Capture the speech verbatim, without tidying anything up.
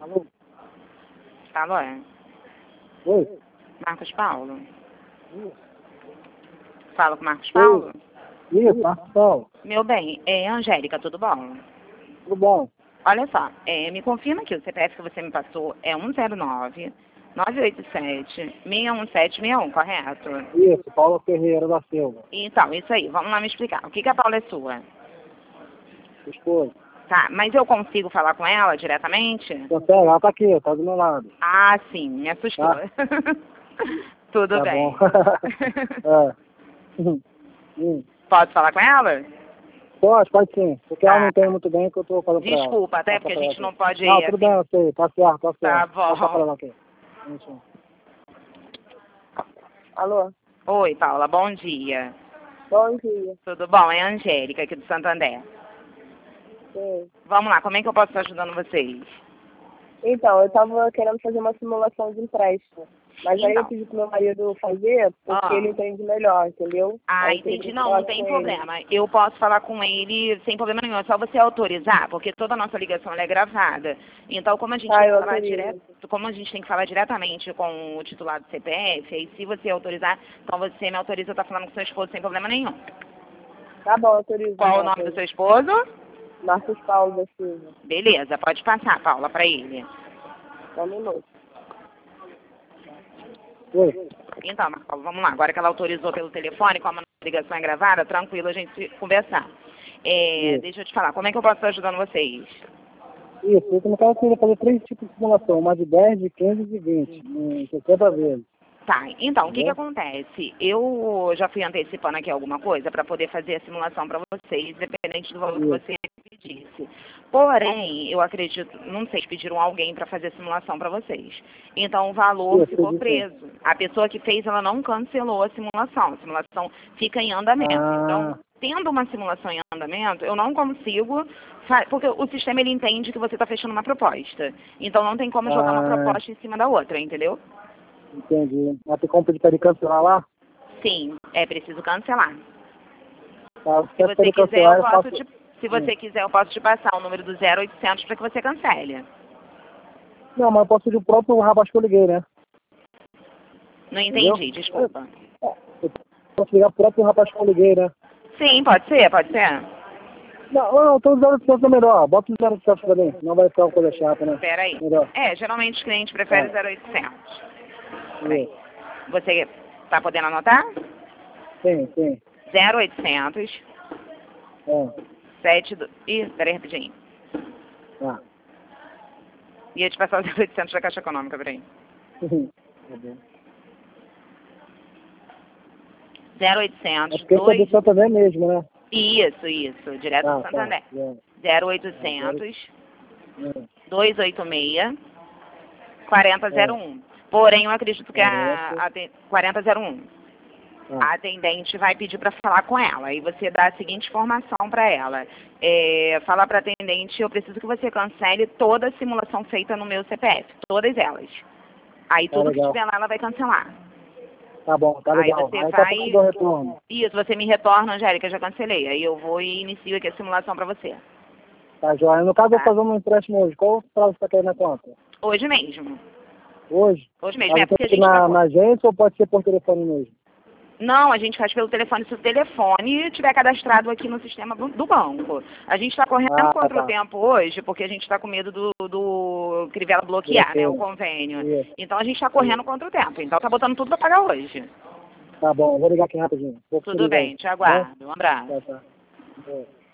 Alô? Alô, é? Oi? Marcos Paulo? Isso. Fala com o Marcos Paulo? Isso, Marcos Paulo. Meu bem, é Angélica, tudo bom? Tudo bom? Olha só, é, me confirma que o C P F que você me passou é um zero nove, nove oito sete, seis um sete seis um, correto? Isso, Paulo Ferreira da Silva. Então, isso aí, vamos lá me explicar. O que, que a Paula é sua? Esposa. Tá, mas eu consigo falar com ela diretamente? Consegue? Ela tá aqui, tá do meu lado. Ah, sim, me assustou. Tá. Tudo Tá bem. bom. é. Hum. Posso falar com ela? Pode, pode sim. Porque ela Tá. não tem muito bem que eu tô falando pra ela. Desculpa, até Passa porque a pra ela gente não aqui. pode Não, ir tudo assim. bem, eu sei. Tá certo, tá certo. Tá Passa pra bom. ela aqui. Isso. Alô? Oi, Paula, bom dia. Bom dia. Tudo bom? É a Angélica, aqui do Santander. Sim. Vamos lá, como é que eu posso estar ajudando vocês? Então, eu tava querendo fazer uma simulação de empréstimo. Mas aí eu Então. pedi pro meu marido fazer, porque Ah. ele entende melhor, entendeu? Ah, Aí eu queria entendi. que Não, falasse não tem com problema. Eu posso falar com ele sem problema nenhum. É só você autorizar, porque toda a nossa ligação ela é gravada. Então, como a gente Ah, tem que eu falar autorizo. direto, como a gente tem que falar diretamente com o titular do C P F, aí se você autorizar, então você me autoriza a estar falando com seu esposo sem problema nenhum. ele. Tá bom, autorizo. Qual o então, nome do autorizo. seu esposo? Marcos Paulo da Silva. Beleza, pode passar, Paula, para ele. Só um minuto. Oi. Então, Marcos Paulo, vamos lá. Agora que ela autorizou pelo telefone, como a ligação é gravada, tranquilo a gente conversar. É, Isso. deixa eu te falar, como é que eu posso estar ajudando vocês? Isso, eu no caso eu queria fazer três tipos de simulação, uma de dez, de quinze e de vinte, em sessenta vezes. Tá, então, o que que Entendeu? acontece? Eu já fui antecipando aqui alguma coisa para poder fazer a simulação para vocês, independente do valor que Isso. você pedisse. Porém, eu acredito, não sei, pediram alguém para fazer a simulação para vocês. Então, o valor Isso, ficou isso. preso. A pessoa que fez, ela não cancelou a simulação. A simulação fica em andamento. Ah. Então, tendo uma simulação em andamento, eu não consigo, fa- porque o sistema ele entende que você está fechando uma proposta. Então, não tem como jogar uma Ah. proposta em cima da outra, entendeu? Entendi. Mas tem como pedir pra ele cancelar lá? Sim, é preciso cancelar. Tá, Se se você ele quiser, cancelar, eu eu posso faço... te, se você quiser, eu posso te passar o número do zero oitocentos para que você cancele. Não, mas eu posso pedir o próprio rapaz que eu liguei, né? Não entendi, Entendeu? desculpa. Eu posso ligar pro próprio rapaz que eu liguei, né? Sim, pode ser, pode ser. Não, não, então o zero oitocentos é melhor. Bota o zero oitocentos pra mim, não vai ficar uma coisa chata, né? Espera aí. Melhor. É, geralmente os clientes preferem É. zero oitocentos. Peraí. Isso. Você tá podendo anotar? Sim, sim. zero oitocentos, É. sete... do... Ih, peraí rapidinho. Tá. Ia te passar o zero oitocentos da Caixa Econômica, peraí. Tá bom. zero É oitocentos, porque esse é do dois... Santander mesmo, né? Isso, isso, direto Tá, do Santander. tá. É. zero oitocentos, É. dois oito seis, quatro zero zero um. Porém, eu acredito que a, a te- quatro zero um. Tá. A atendente vai pedir para falar com ela. E você dá a seguinte informação para ela. É, fala para a atendente, eu preciso que você cancele toda a simulação feita no meu C P F. Todas elas. Aí Tá tudo que legal. tiver lá, ela vai cancelar. Tá bom, tá Aí legal. você Aí daqui a vai... pouco eu dou retorno. Isso, você me retorna, Angélica, eu já cancelei. Aí eu vou e inicio aqui a simulação para você. Tá, joia. No caso, eu Tá. vou fazer um empréstimo hoje. Qual o prazo que você tá querendo na conta? Hoje mesmo. Hoje? Hoje mesmo. Mas É tem porque a que ir gente na, tá... na agência ou pode ser por telefone mesmo? Não, a gente faz pelo telefone, se o telefone estiver cadastrado aqui no sistema do, do banco. A gente está correndo Ah, contra tá. o tempo hoje, porque a gente está com medo do, do Crivella bloquear, né, o convênio. Isso. Então a gente está correndo contra o tempo. Então tá botando tudo para pagar hoje. Tá bom, vou ligar aqui rapidinho. Vou Tudo ligar bem, aí. te aguardo. Um abraço. Tá, tá. É.